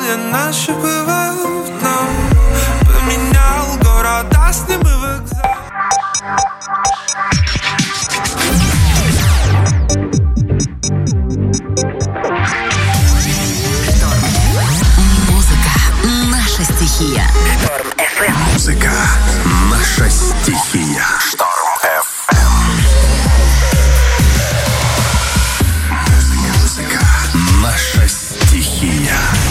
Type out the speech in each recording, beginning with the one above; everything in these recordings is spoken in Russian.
я наши бывают, но поменял города, снимы вокзал. Наша стихия. Шторм FM. Музыка — наша стихия. Шторм FM. Музыка — наша стихия.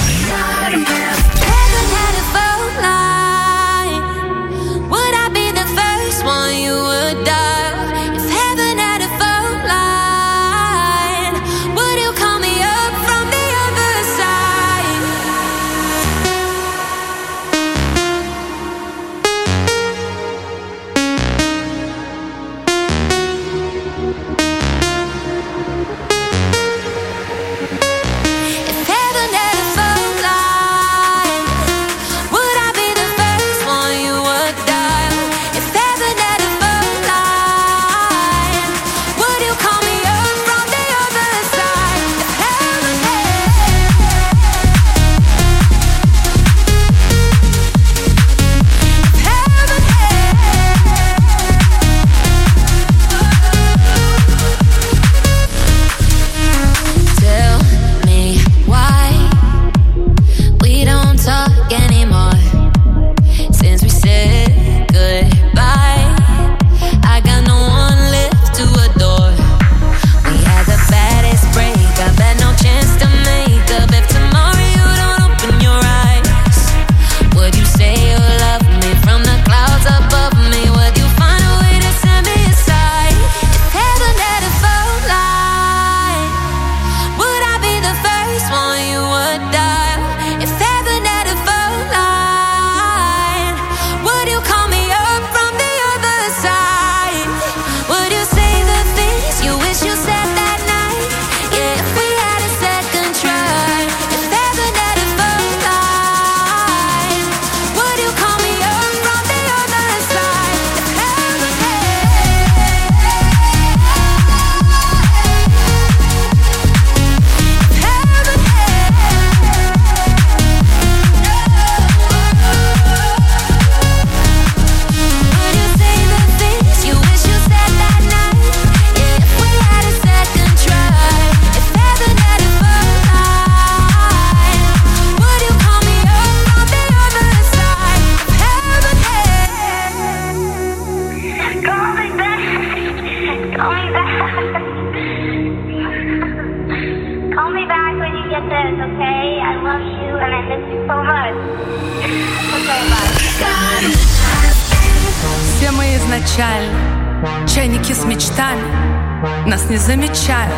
Все мы изначально чайники с мечтами, нас не замечают,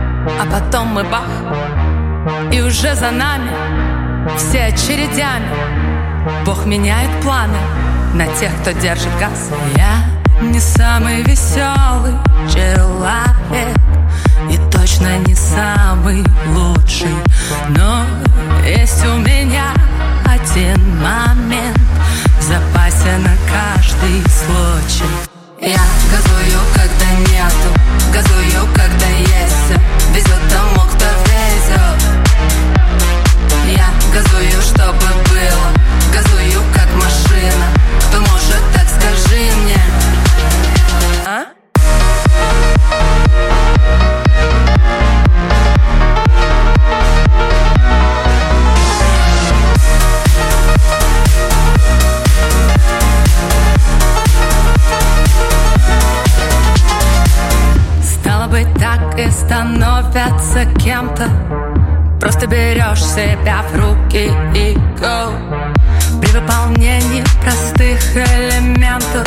а потом мы бах, и уже за нами все очередями. Бог меняет планы на тех, кто держит газ. Я не самый веселый человек и точно не самый лучший, но есть у меня один момент в запасе на каждый случай. Я газую, когда нету, газую, когда есть. Везет тому, кто везет. Я газую, чтобы было, газую, как машина. Кто может, так скажи мне. А? Так и становятся кем-то. Просто берешь себя в руки и go. При выполнении простых элементов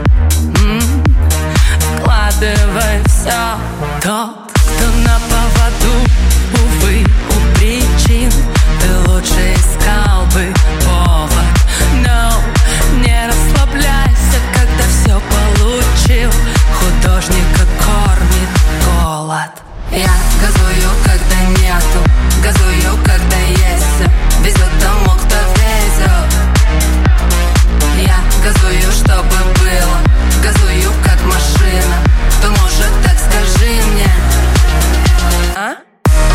вкладывай все. Тот, кто на поводу, увы, у причин, ты лучше искал бы повод. No, не расслабляйся, когда все получил. Художника кормит голод. Я газую, когда нету, газую, когда есть. Везет тому, кто везет. Я газую, чтобы было, газую, как машина. Кто может, так скажи мне. А?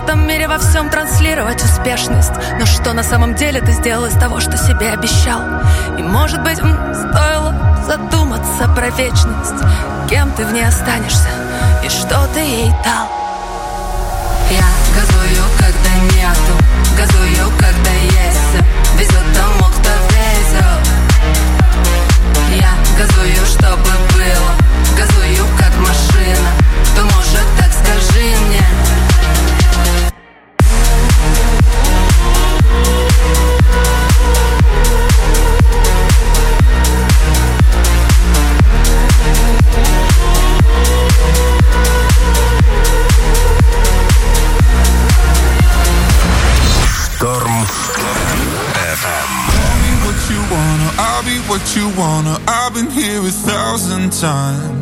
этом мире во всем транслировать успешность. Но что на самом деле ты сделал из того, что себе обещал? И может быть, стоило задуматься про вечность. Кем ты в ней останешься и что ты ей дал? Я газую, когда нету, газую, когда есть. Везет тому, кто везет. Я газую, чтобы было, газую, как машина. Кто может, так скажи мне. Шторм FM. I'll be what you wanna. I've been here 1,000 times.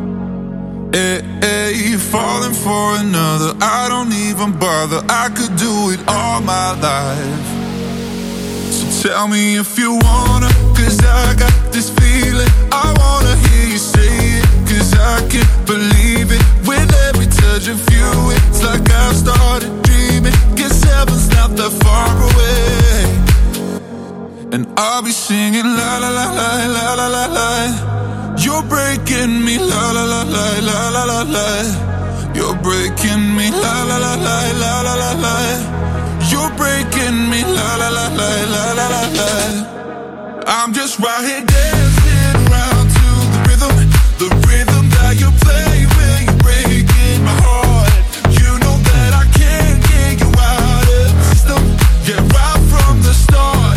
Hey, falling for another. I don't even bother. I could do it all my life. So tell me if you wanna, 'cause I got this feeling. I wanna hear you say it, 'cause I can't believe it. With every touch of you, it's like I've started dreaming. Guess heaven's not that far away. And I'll be singing la la la la la la la la. You're breaking me la la la la la la la la. You're breaking me la la la la la la la la. You're breaking me la la la la la la la la. I'm just right here dancing around to the rhythm that you play when you're breaking my heart. You know that I can't get you out of the system. Yeah, right from the start.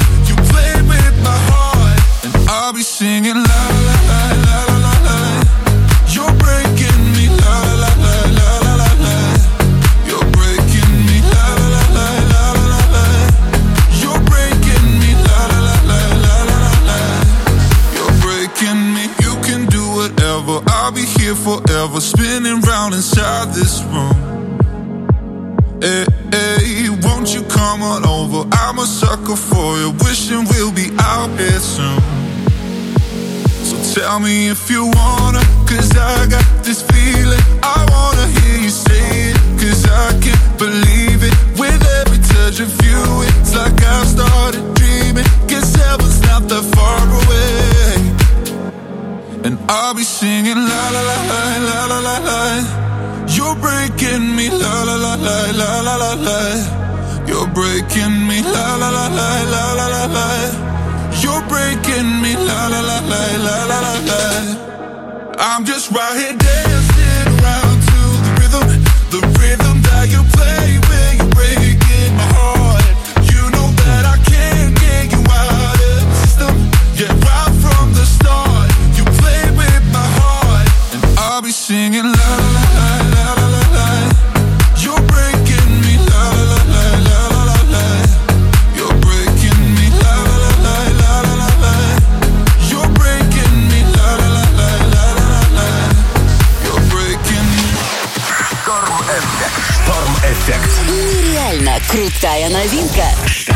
I'll be singing la la la la la la la. You're breaking me la la la la la la la. You're breaking me la la la la la la la. You're breaking me la la la la la la la. You're breaking me. You can do whatever. I'll be here forever, spinning round inside this room. Hey, hey, won't you come on over? I'm a sucker for you, wishing we'll be out here soon. Tell me if you wanna, 'cause I got this feeling. I wanna hear you say it, 'cause I can't believe it. With every touch of you, it's like I've started dreaming. Guess heaven's not that far away. And I'll be singing la la la la la la la la. You're breaking me la la la la la la la la. You're breaking me la la la la la la la la. You're breaking me la la la la la la la la. I'm just right here dancing around to the rhythm that you play when you're breaking my heart. You know that I can't get you out of the system. Yeah, right from the start, you play with my heart, and I'll be singing la la la la la la la. You're breaking me la la la la la la la la. You're breaking me la la la la la la la la. You're breaking me la la la la la la la la. You're breaking me. Шторм Эффект. Нереально крутая новинка.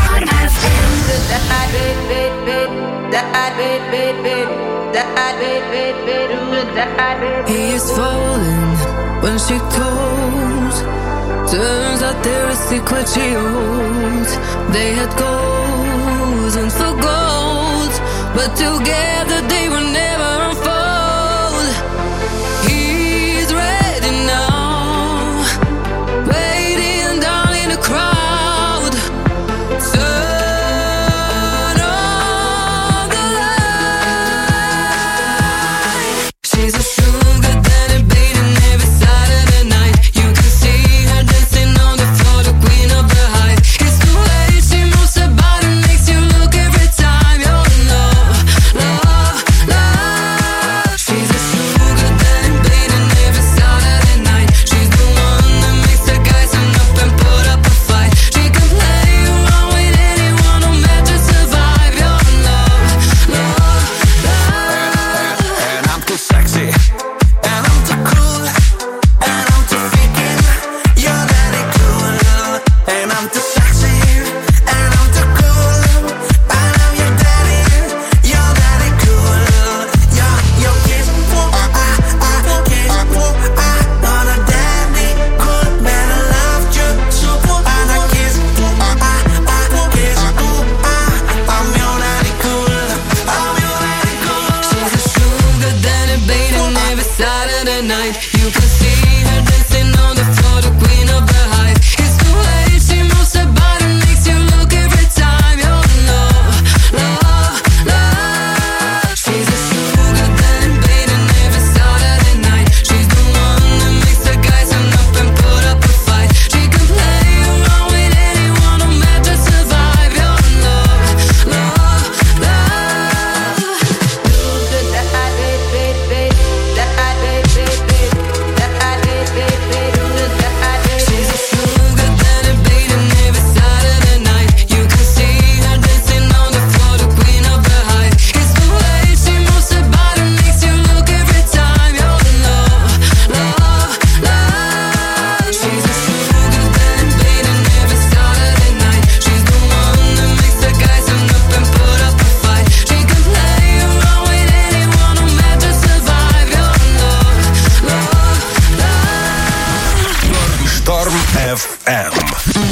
He is falling when she calls. Turns out they're a secret she holds. They had goals and for gold, but together they will never unfold. He's ready now, waiting down in the crowd. Turn on the light. She's a sugar daddy bathing every Saturday night. You can see her dancing on the floor, the queen of the heights. It's the way she moves her body, makes you look every time. You're in love, love, love. She's a sugar daddy bathing every Saturday night. She's the one that makes the guys stand up and put up a fight. She can play around with anyone, no matter survive. You're in love, love, love. And I'm too sexy. And I'm too cool, and I'm too freaking. You're daddy cool, and I'm too sexy, and I'm too cool. I know your daddy, you're daddy cool. Your kiss, kiss, wanna daddy cool, man, I love you super.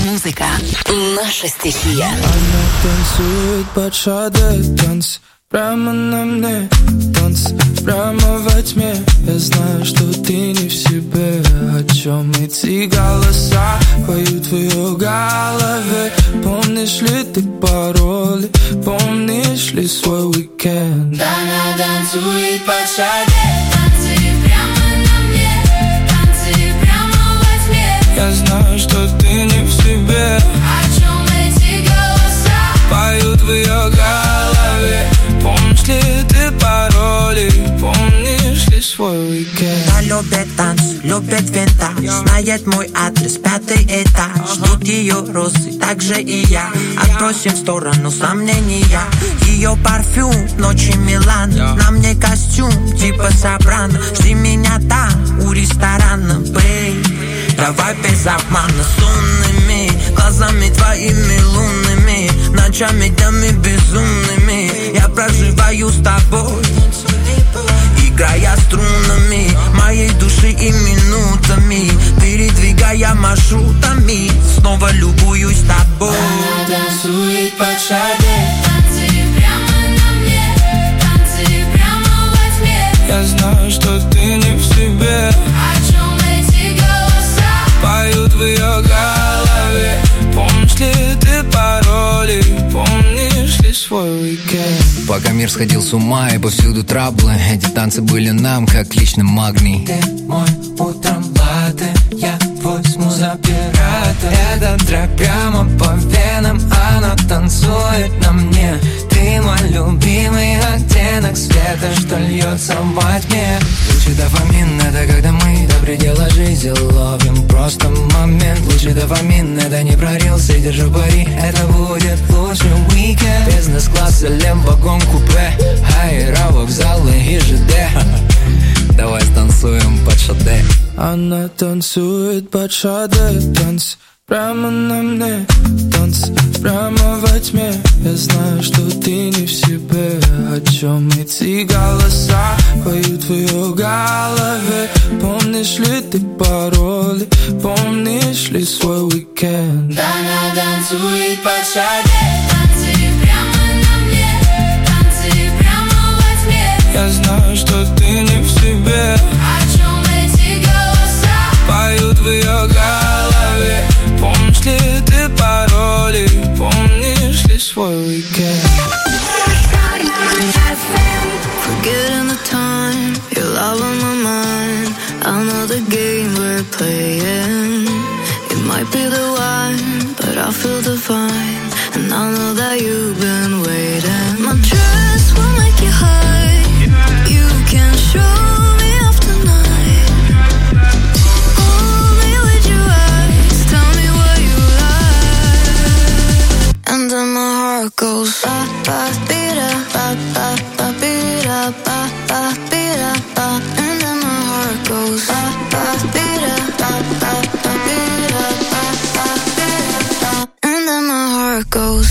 Музыка — наша стихия. Она танцует под шаде, танц прямо на мне, танц прямо во тьме. Я знаю, что ты не в себе. О чем эти голоса поют в ее голове? Помнишь ли ты пароли? Помнишь ли свой уикенд? Она танцует под шаде, танцы прямо на мне, танцы прямо во тьме. Я знаю, что ты не в себе. О чем эти голоса поют в ее голове? Помнишь ли ты пароли? Помнишь ли свой уикенд? Она любит танц, любит винтаж, знает мой адрес, 5-й этаж. Ждут ее розы, так же и я. Отбросим в сторону сомнения. Ее парфюм, ночи Милан. На мне костюм, типа Сопрано. Жди меня там, у ресторана, бэй. Давай без обмана, сонными глазами твоими лунными, ночами, днями безумными я проживаю с тобой, играя струнами моей души и минутами, передвигая маршрутами, снова любуюсь тобой. Она танцует под шаде, танцы прямо на мне, танцы прямо во тьме. Я знаю, что ты не в себе. О чем эти голоса поют в ее голове? Помнишь ли ты пароли? Помнишь ли свой уикенд? Пока мир сходил с ума и повсюду траблы, эти танцы были нам как личный магний. Ты мой утром латте, я твой смуз-оператор. Этот трек прямо по венам, она танцует на мне. Ты мой любимый оттенок света, что льется во тьме. Лучший дофамин — это когда мы до предела жизни ловим просто момент. Лучший дофамин — это не прорился, держу пари, это будет лучший уикенд. Бизнес-класс или вагон-купе, аэровокзалы и ЖД. Давай станцуем под шаде. Она танцует под шаде, танц прямо на мне, танц прямо во тьме. Я знаю, что ты не в себе. О чем эти голоса поют в ее голове? Помнишь ли ты пароли? Помнишь ли свой уикенд? Она танцует под шаде, танцы прямо на мне, танцы прямо во тьме. Я знаю, что ты не в себе. О чем эти голоса поют в ее голове? Помнишь ли ты пароли? Помнишь ли свой уикенд? Forgetting the time, your love on my mind. I know the game we're playing. It might be the one, but I feel divine. And I know that you've been waiting. My dress will make you high. You can show me off tonight. Hold me with your eyes, tell me what you like. And then my heart goes ba ba beat up, ba ba ba beat up, ba ba beat up, ba. And then my heart goes ba ba beat up, ba ba ba beat up, ba ba beat up, ba. And then my heart goes.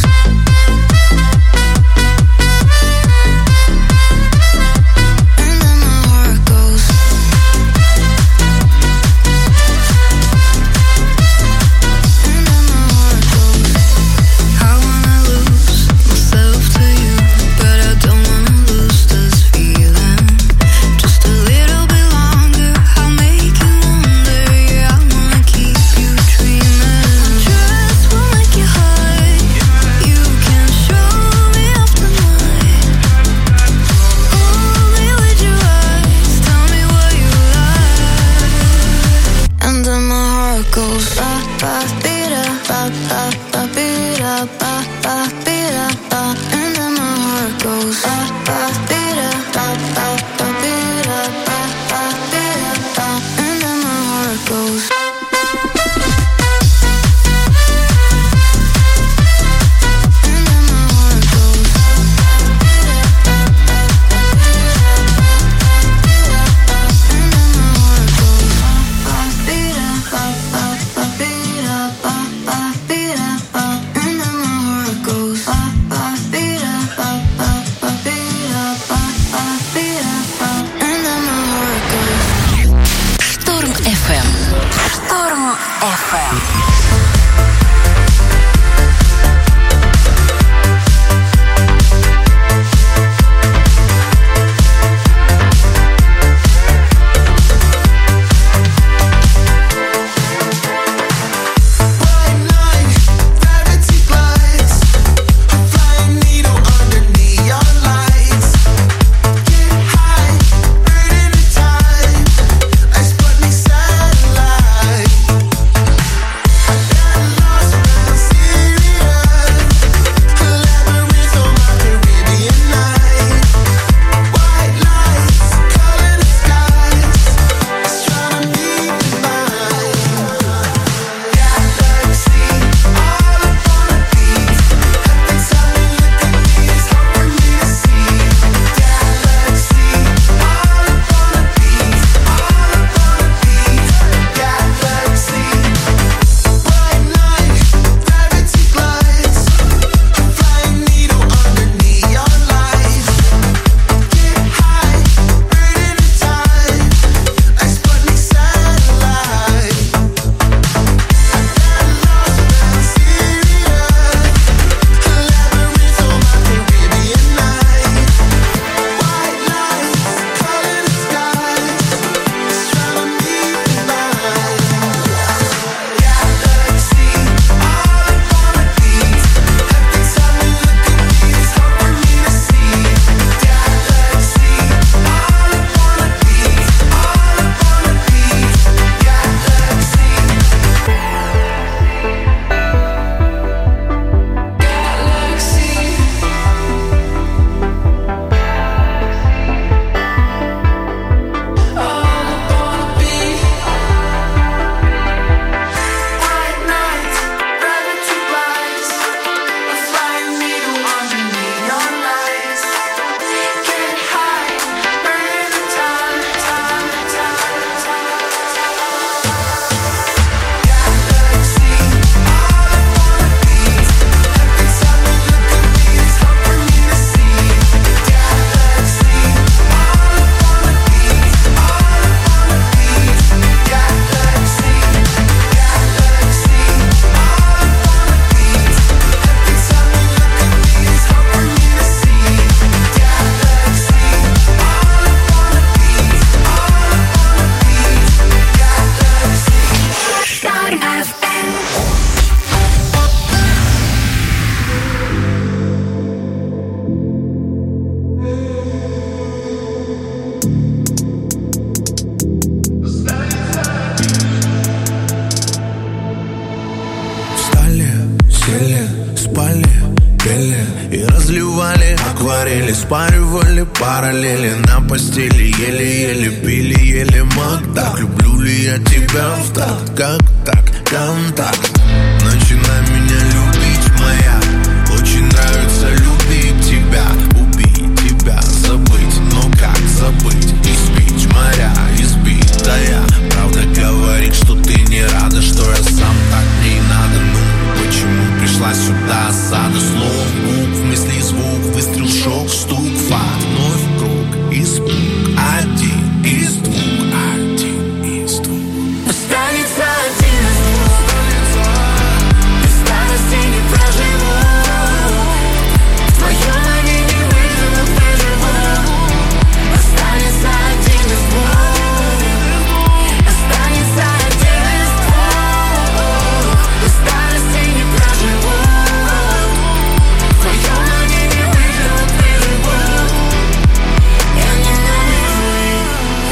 постели, спали, пели и разливали акварели, спаривали параллели на постели, еле-еле пили, еле мог так. Люблю ли я тебя в такт, как так, контакт. Начинай меня любить, моя. Очень нравится любить тебя, убить тебя, забыть. Но как забыть? Испить моря, избитая. Правда говорит, что ты не рада, что я сам так не надо. Ну, почему пришла сюда осада слов, букв, мысли, звук, выстрел, шок, стук, факт, вновь круг, испуг, один из двух, один из двух. Останется один из двух. Без старости не проживу. В твоем они не выживут, выживут. Останется один из двух. Останется один из двух. Без старости не проживу. В твоем они не выживут, выживут. Я ненавижу их.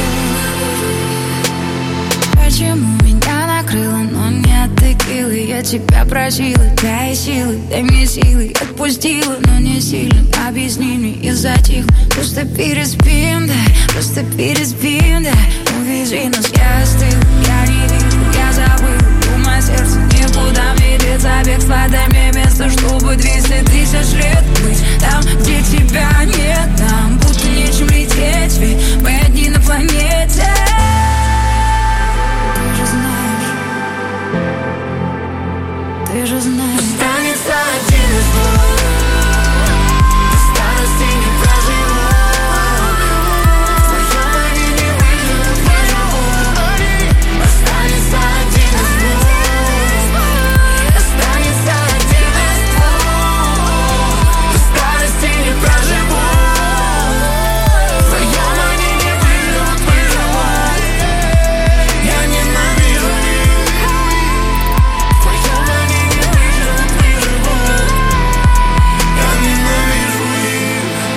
Почему меня накрыло, но не отыкила? Я тебя просила, дай силы, дай мне силы. Отпустила, но не сильно. Объясни мне и затихла. Просто переспим, да, просто переспим, да. Увези нас, я остыла, я не вижу, я забыла. Мое сердце никуда не деться. Бегство, дай мне место, чтобы 200 тысяч лет быть там, где тебя нет. Нам будто нечем лететь, ведь мы одни на планете. Ты же знаешь. Останется один из двух. Без старости не проживу. В твоем они не выживут, выживут. Останется один из двух. Останется один из двух. Без старости не проживу. В твоем они не выживут, выживут. Я ненавижу их. В твоем они не выживут, выживут. Я ненавижу их.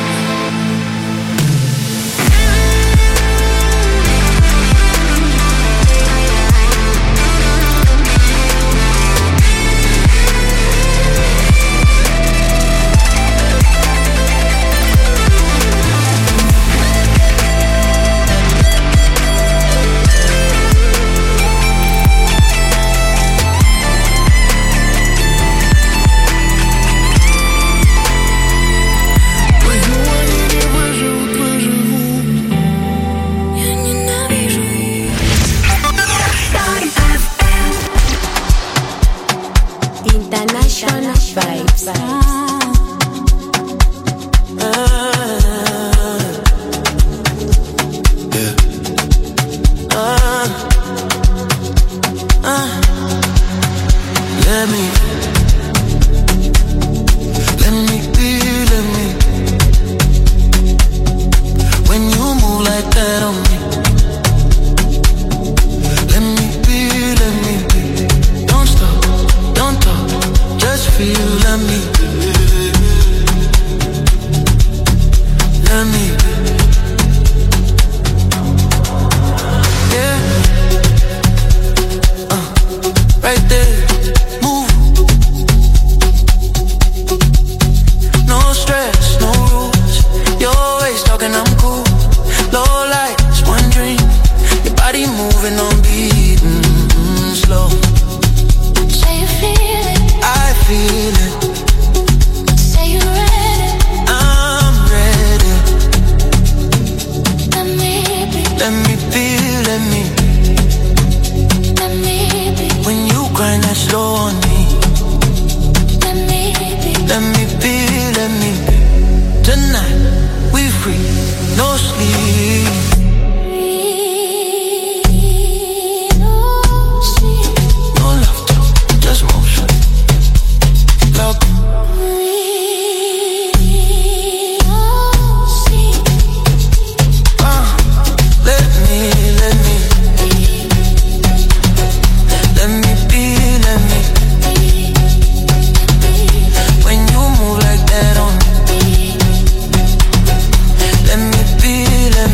Я ненавижу их. International vibes. Let me be. When you move like that on me, let me be. Don't stop, don't talk, just feel. Let me be. Yeah. Right there, move. No stress, no rules. You're always talking, I'm cool. Low lights, one dream. Your body moving on beat, slow. Say you feel it, I feel it. say you're ready. I'm ready. Let me be, Let me be, let me. let me be, When you grind that slow on me, let me be. let me be, let me be. Tonight we free, no sleep. No love talk, just motion. Love. Let me be, let me. When you move like that on me, let me be, let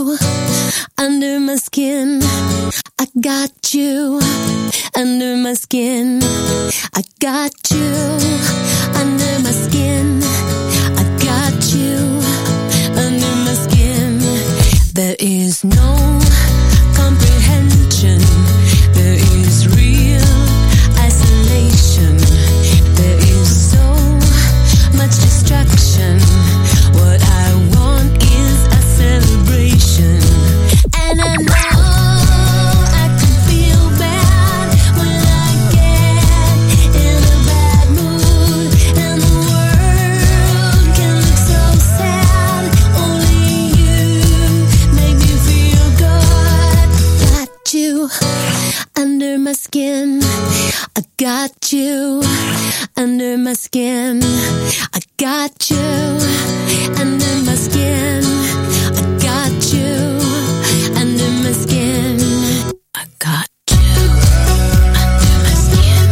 you under my skin. I got you under my skin. I got you under my skin. I got you under my skin. There is no comprehension. There is real isolation. There is so much distraction. What I want is a celebration. And I know I can feel bad when I get in a bad mood. And the world can look so sad. Only you make me feel good. Got you under my skin. I got you under my skin. I got you under my skin. I got you under my skin. I got you under my skin.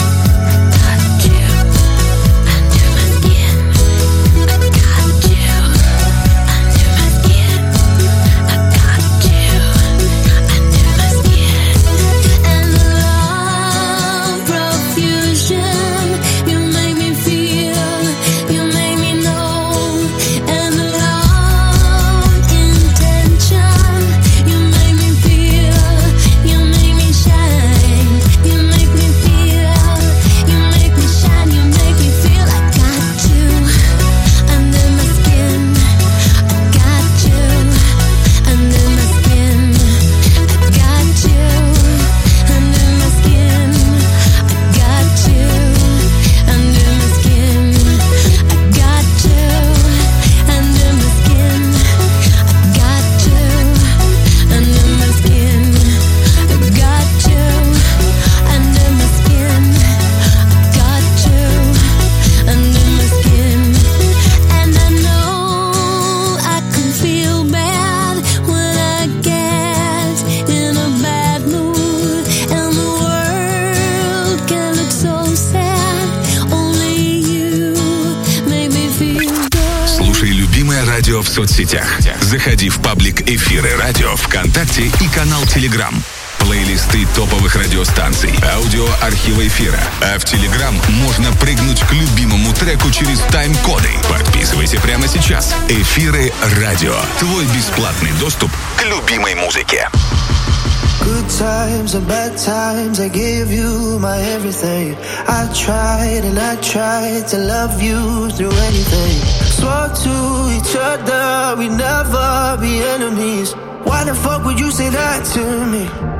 Got you under my skin. I got you under my skin. I got you under my skin. And the love profusion you make me feel, you make me know. And the wrong intention you make me feel, you make me shine. You make me feel, you make me shine. You make me feel I got you under my skin. I got you under my skin. I got you under my skin. I got you under my skin. I got you under my skin. I got you under my skin. I got you under my skin. I got you under my skin. And I know I can feel bad when I get in a bad mood. And the world can look so sad. Only you make me feel good. Слушай любимое радио в соцсетях. Заходи в паблик «Эфиры радио» ВКонтакте и канал Телеграм. Плейлисты топовых радиостанций, аудиоархивы эфира. А в Телеграм можно прыгнуть к любимому треку через тайм-коды. Подписывайся прямо сейчас. «Эфиры радио». Твой бесплатный доступ к любимой музыке. Good times and bad times, I gave you my everything. I tried and I tried to love you through anything. Swore to each other we'd never be enemies. Why the fuck would you say that to me?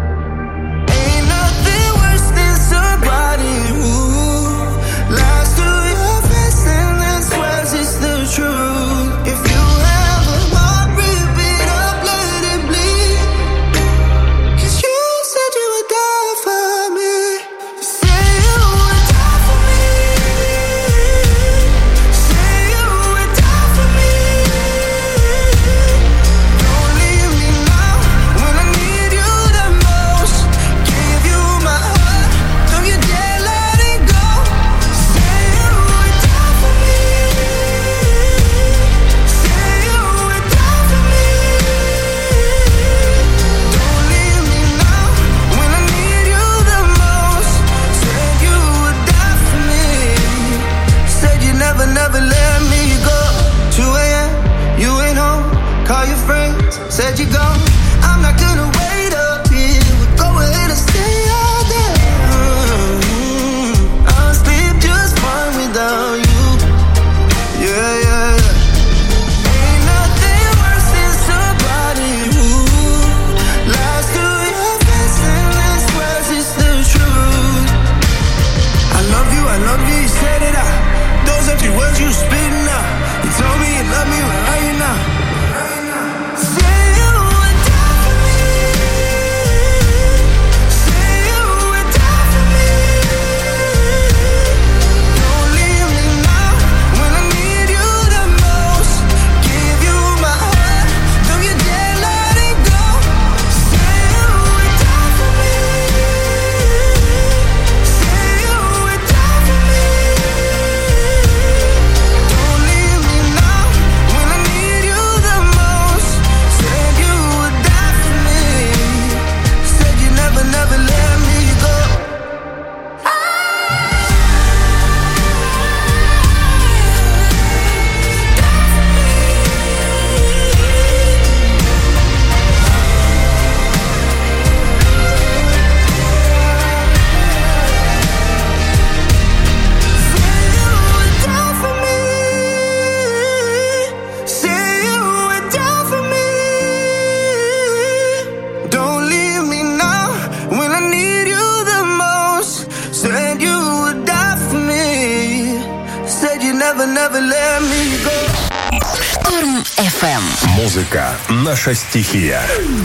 Ain't nothing worse than somebody who lies to your face and then swears it's the truth. If you have a heart, rip it up, let it bleed. 'Cause you said you would die for me. Say you would die for me. Say you would die for me. Don't leave me now when I need you the most. Give you my heart, don't you dare let it go. Say you would die for me. Say you would die for me. Don't leave me now when I need you the most. Said you would die for me. Said you'd never, never let me go. 2 a.m., you ain't home. Call your friends, said you're gone. I'm not gonna wait up here. We'll go ahead and stay all day. I'll sleep just fine without you. Yeah, yeah, yeah. Ain't nothing worse than somebody who lies to your face and then swears it's the truth. I love you, you said it out. Those empty words you spitting out. You told me you love me, where are you now? Say you would FM. Музыка — наша стихия.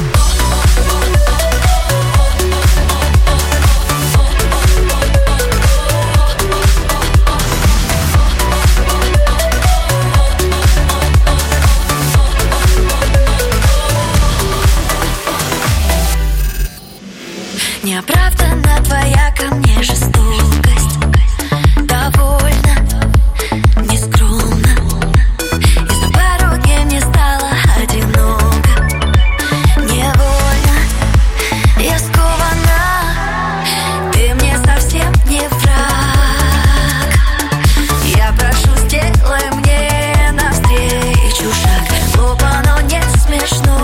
Неоправданна твоя ко мне жестокость. Довольно, нескромно. И за пару дней мне стало одиноко. Невольно я скована. Ты мне совсем не враг. Я прошу, сделай мне навстречу шаг. Глупо, но не смешно.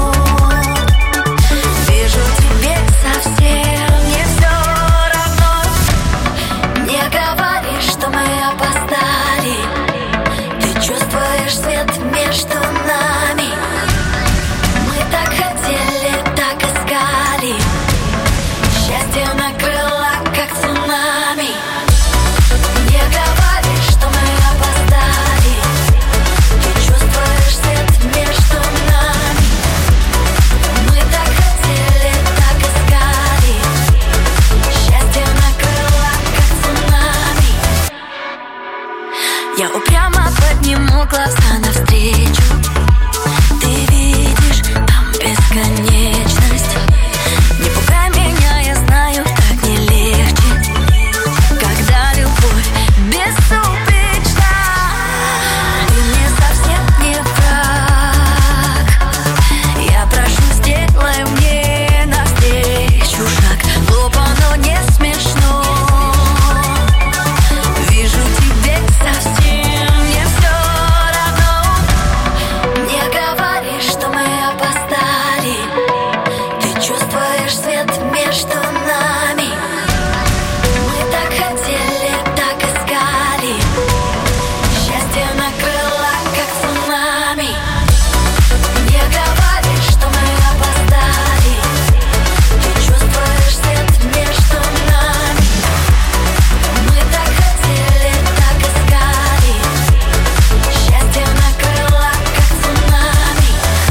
Вижу, тебе совсем не все равно. Не говори, что мы опоздали. Ты чувствуешь свет между нами. Мы так хотели, так искали. Счастье накрыло, как цунами. Не говори, что мы опоздали. Ты чувствуешь свет между нами. Мы так хотели, так искали. Счастье накрыло, как цунами. Я упрямо подниму глаза навстречу. Ты видишь там бесконечность. Не пугай меня, я знаю, так не легче, когда любовь безупречна. Ты мне совсем не враг. Я прошу, сделай мне навстречу шаг. Глупо, но не смешно. Вижу, тебе совсем не все равно. Не говори, что мы опоздали. Ты чувствуешь свет между нами. Мы так хотели, так искали. Счастье накрыло, как цунами. Не говори, что мы опоздали. Ты чувствуешь свет между нами. Мы так хотели, так искали. Счастье накрыло, как цунами.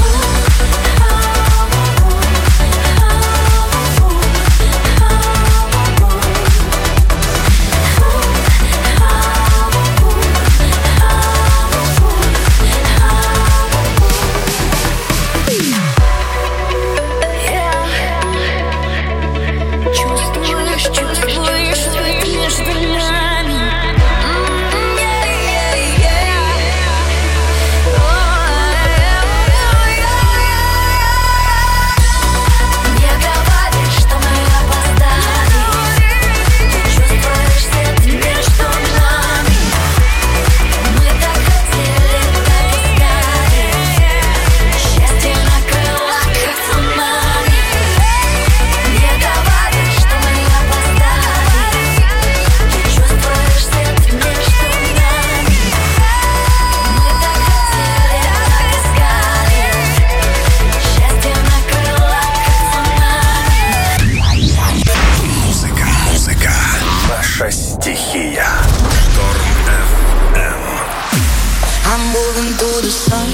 Чувствуешь, чувствуешь свет между нами. Не говори, что мы опоздали. Ты чувствуешь свет между нами. Мы так хотели, так искали. Счастье накрыло, как цунами. Не говори, что мы опоздали. Ты чувствуешь свет между нами. Мы так хотели, так искали. Счастье накрыло, как цунами. Музыка — наша стихия. Шторм FM. I'm moving through the sun.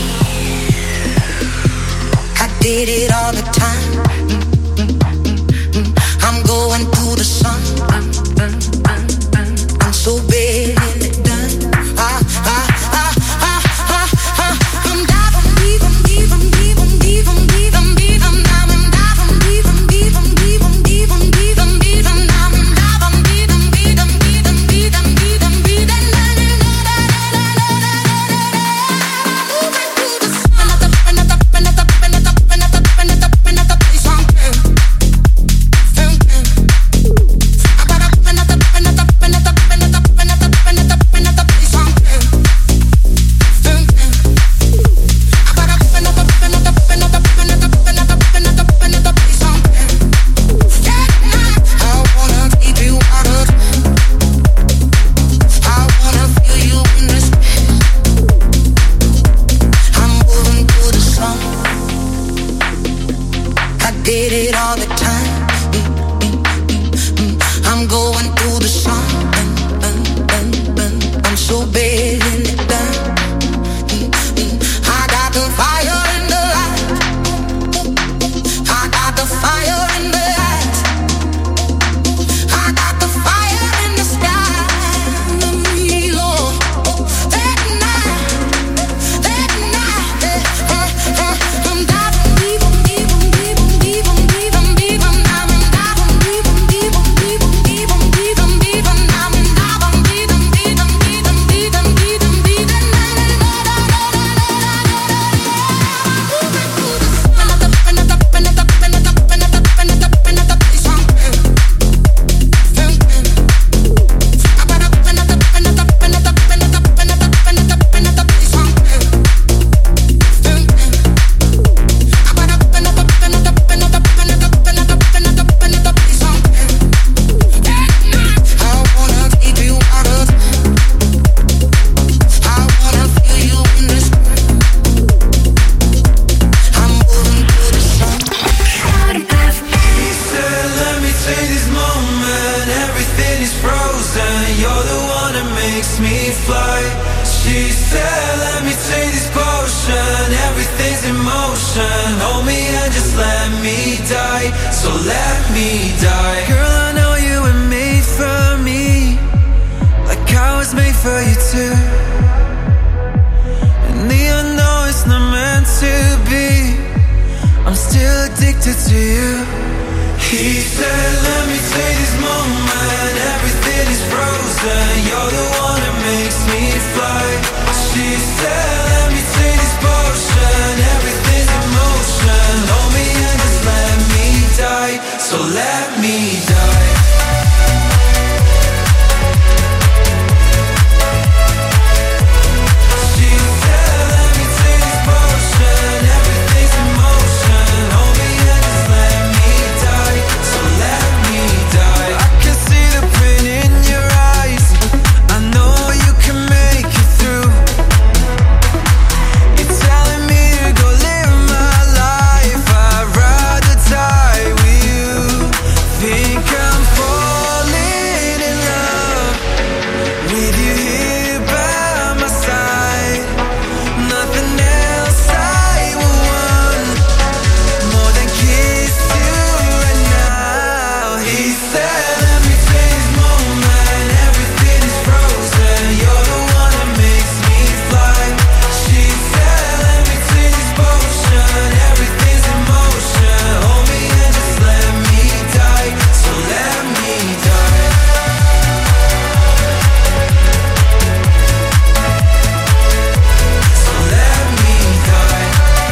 I did it all the time. I'm going through the sun. I'm so bad in it done. I'm diving deep, I'm deep, I'm deep, I'm deep, I'm deep, I'm deep, I'm diving deep, I'm deep, I'm deep, I'm deep, I'm deep, I'm deep, I'm diving deep, I'm deep, I'm deep, I'm deep, I'm deep, I'm deep, I'm so bad in it done. I got so let me die. Girl, I know you were made for me, like I was made for you too. And even though it's not meant to be, I'm still addicted to you. He said, let me take this moment, everything is frozen, you're the one that makes me fly. She said, let me take this potion, everything's in motion, hold me and just let me die, so let me die. She said, let me take this potion, everything's in motion, hold me and just let me die, so let me die. I can see the pain in your eyes, I know you can make it through. You're telling me to go live my life, I'd rather die with you. Think I'm falling in love with you here by my side. Nothing else I would want more than kiss you right now. He said, let me take this moment, everything is frozen, you're the one that makes me fly. She said, let me take this potion, everything's in motion, hold me and just let me die, so let me die. So let me die.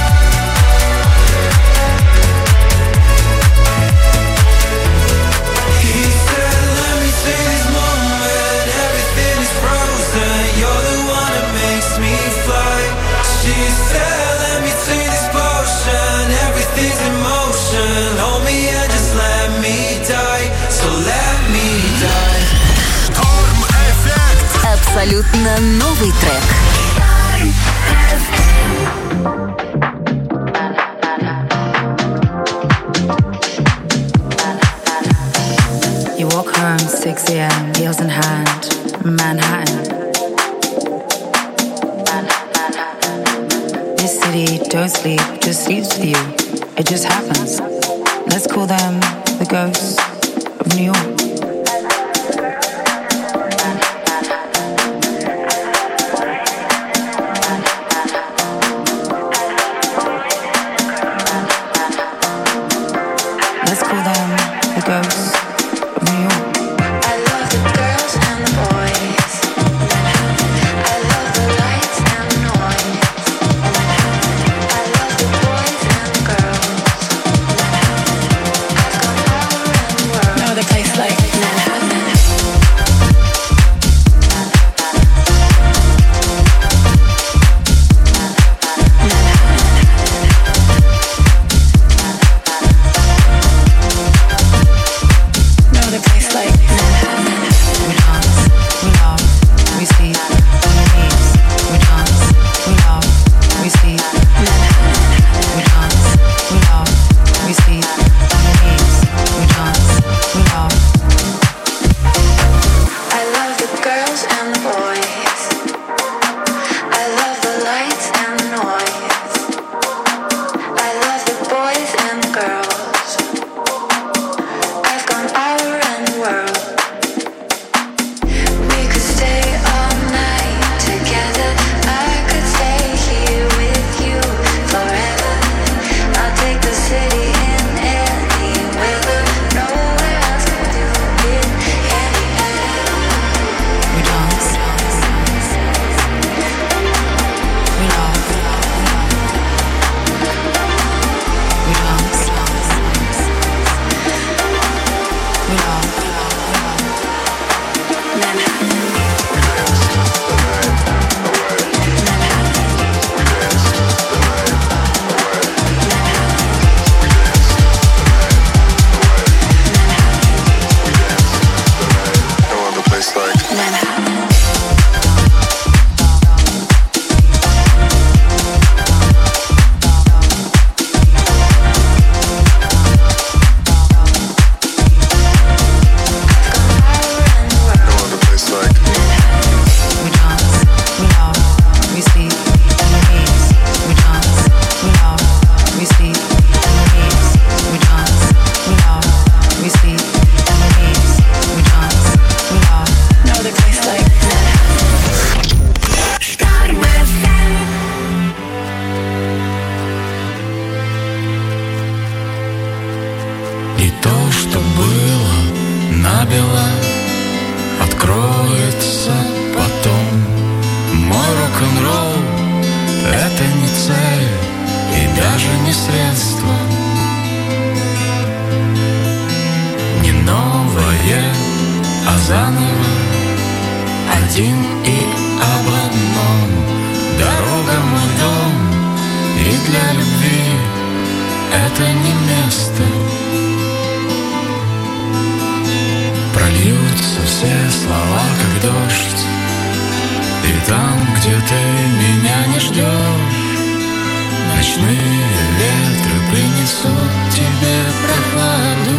He said, let me take this moment, everything is frozen, you're the one that makes me fly. She said, let me take this potion, everything's in motion, hold me and just let me die, so let me die. Абсолютно новый трек. You walk home 6 a.m., heels in hand, Manhattan. This city don't sleep, just sleeps with you. It just happens. Let's call them the ghosts of New York. Let's call them the ghosts of New York. I love the girls and the boys. I love the lights and the noise. I love the boys and the girls. I've gone all around the world. No other place like Manhattan. набело откроется потом. Мой рок-н-ролл — это не цель и даже не средство, не новое, а заново, один и об одном. Дорога — мой дом, и для любви это не место. Прольются все слова, как дождь, и там, где ты меня не ждешь, ночные ветры принесут тебе прохладу.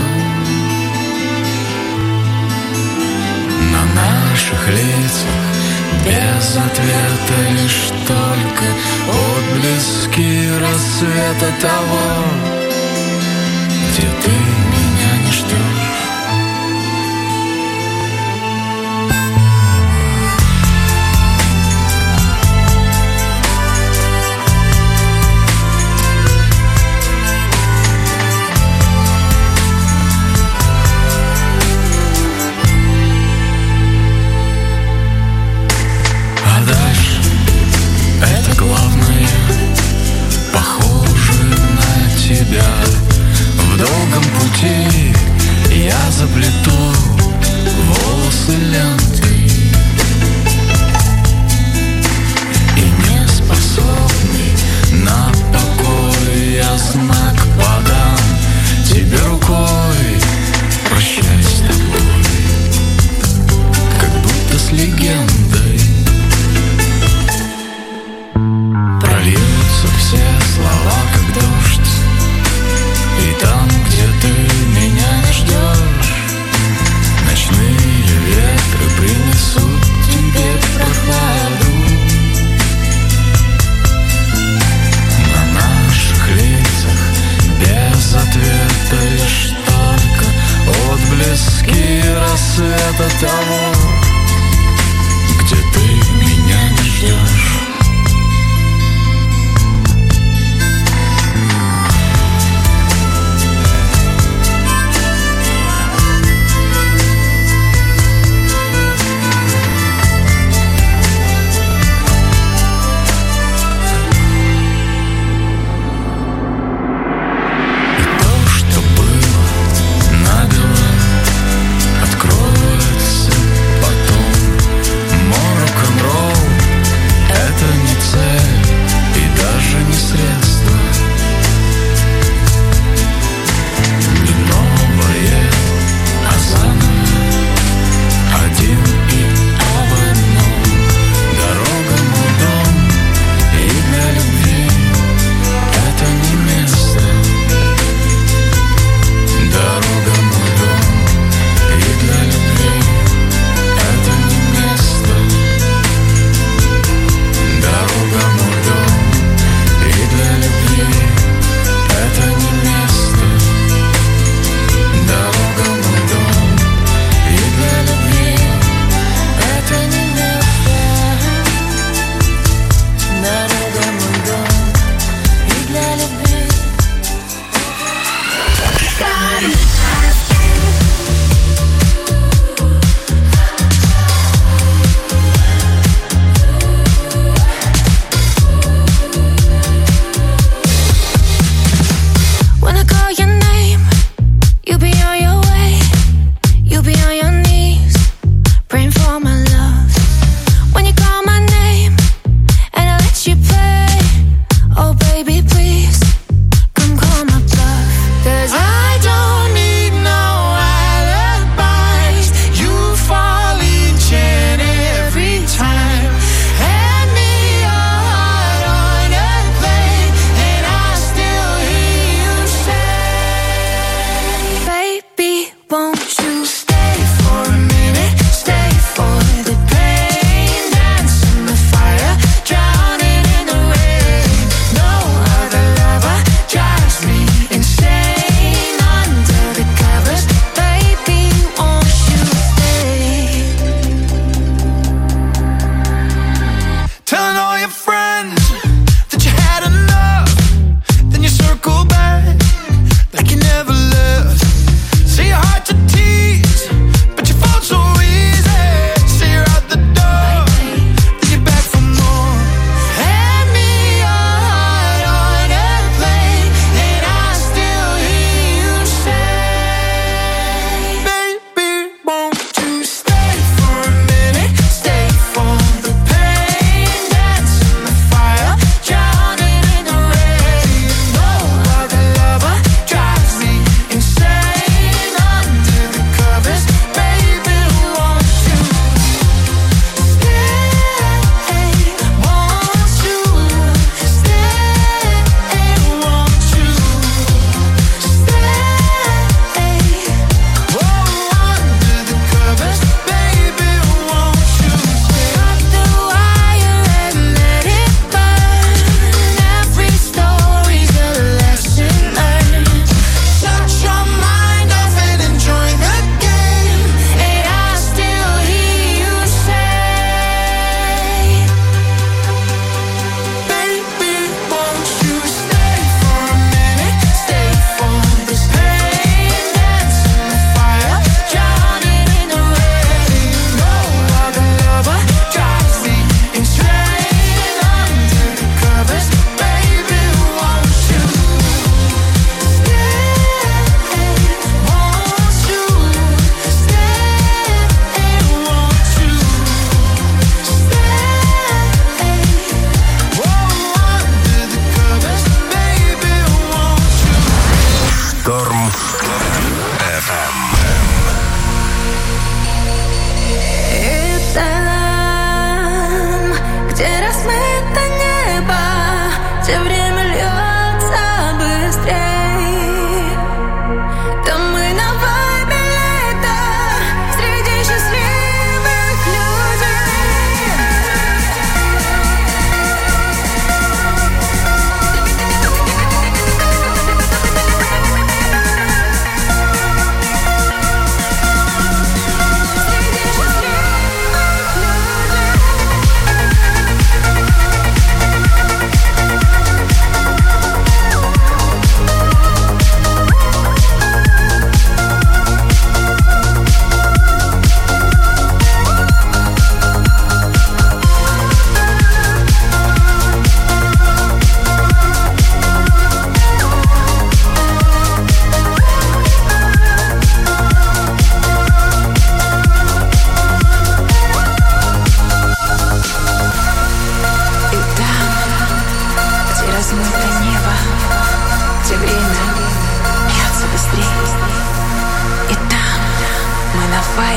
На наших лицах без ответа лишь только отблески рассвета того, где ты меня не ждешь. В долгом пути я заплету волосы лентой, и не способный на покой я знак подам тебе рукой. Прощай с тобой, как будто с легендой. Прольются все слова, как дождь, и там, где ты меня не ждешь, ночные ветры принесут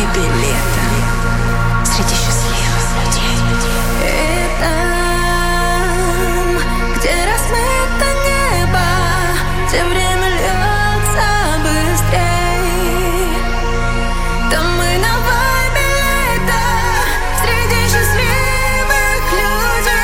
тебе лето среди счастливых людей. И там, где размыто небо, где время льется быстрей, там мы на вайбе лета среди счастливых людей.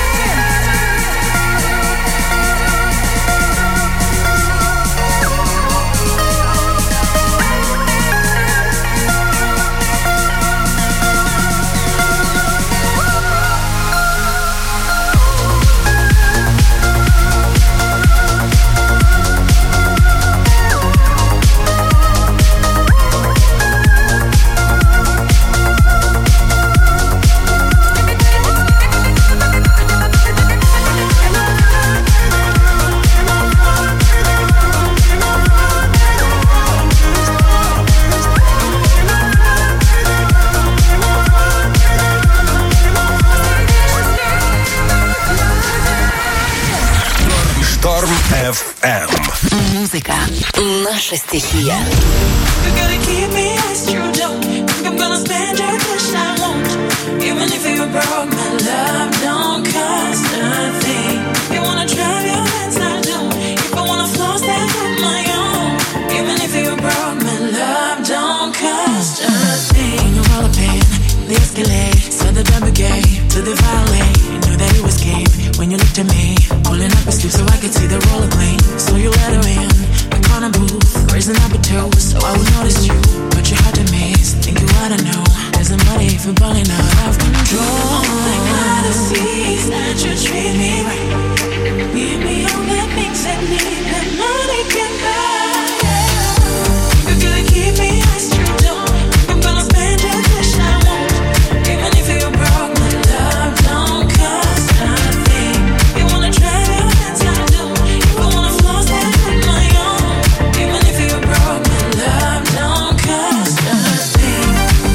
Шторм FM. Музыка — наша стихия. You're gonna keep me as you don't. Think I'm gonna spend your cash, I won't. Even if you broke, my love don't cost nothing. You wanna drive your hands, I don't. If I wanna floss that on my own. Even if you broke, my love don't cost nothing. When you're all up in the Escalade, said the double gate to the violate. Knew that it was game when you looked at me, pulling up his sleeve so I could see the roller plane. So you let her in the corner booth, raising up a toast so I would notice you. But you had to miss, think you ought to know. There's a money if you're balling out of control. Like Odysseys, that you treat me right. Give me all the things I need that money can buy. You're gonna keep me as you don't. I'm gonna spend your cash, I won't. Even if you broke, my love don't cost nothing. You wanna drive your hands, I don't. If I wanna floss that on my own. Even if you broke, my love don't cost nothing.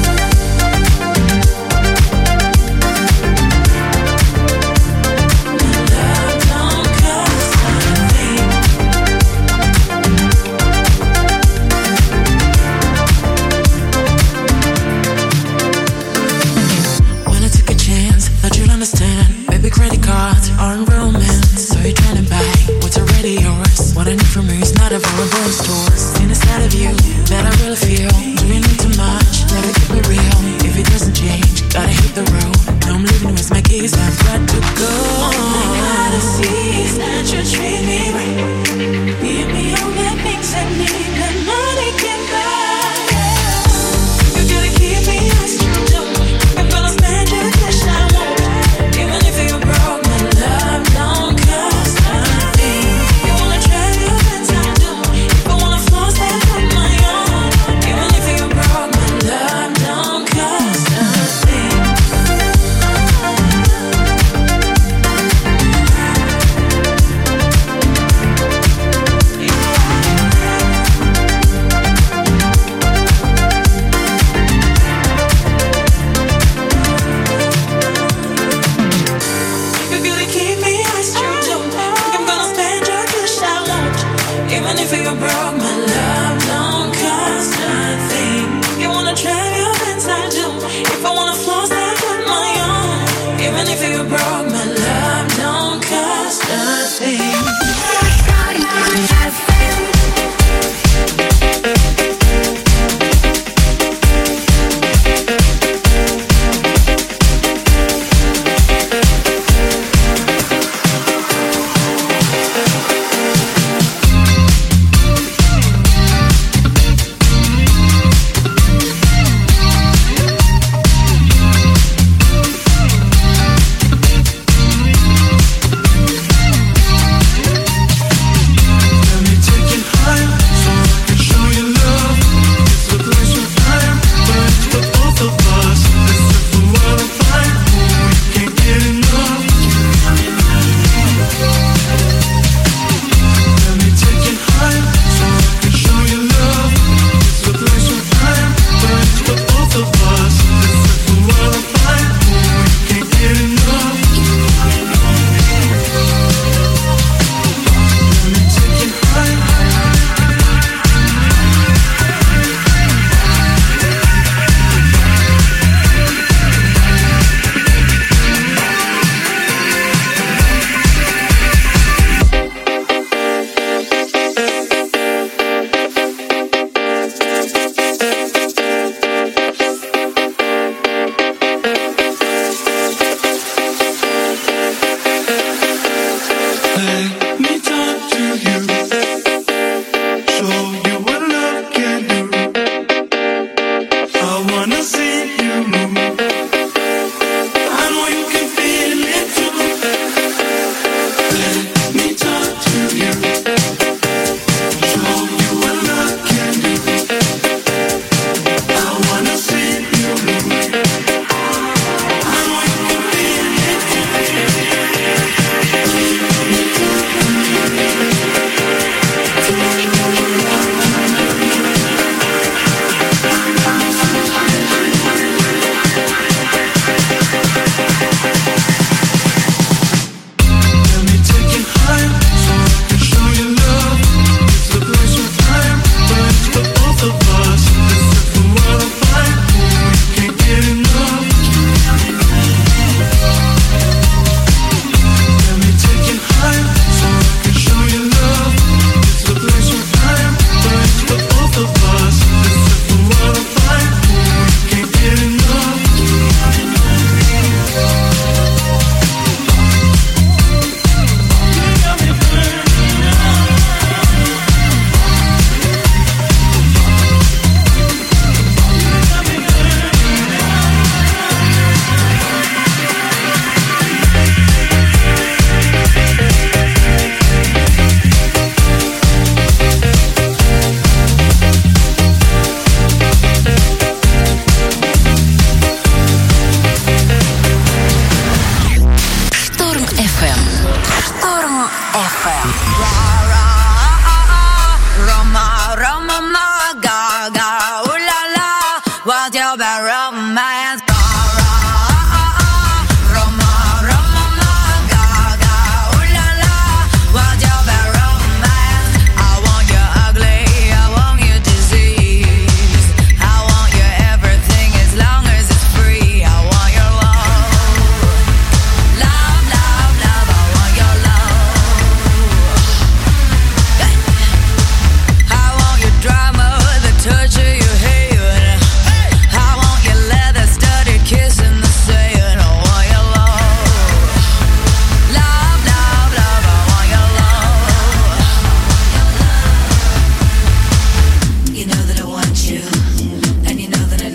When I took a chance, thought you'd understand. Baby, credit cards aren't romance. So you're trying to buy what's already yours. What I need from you is not a vulnerable store. Seen inside of you that I really feel. Doing it too much, never keep it real. If it doesn't change, gotta hit the road. Now I'm leaving with my keys, I've got to go. I gotta see that you treat me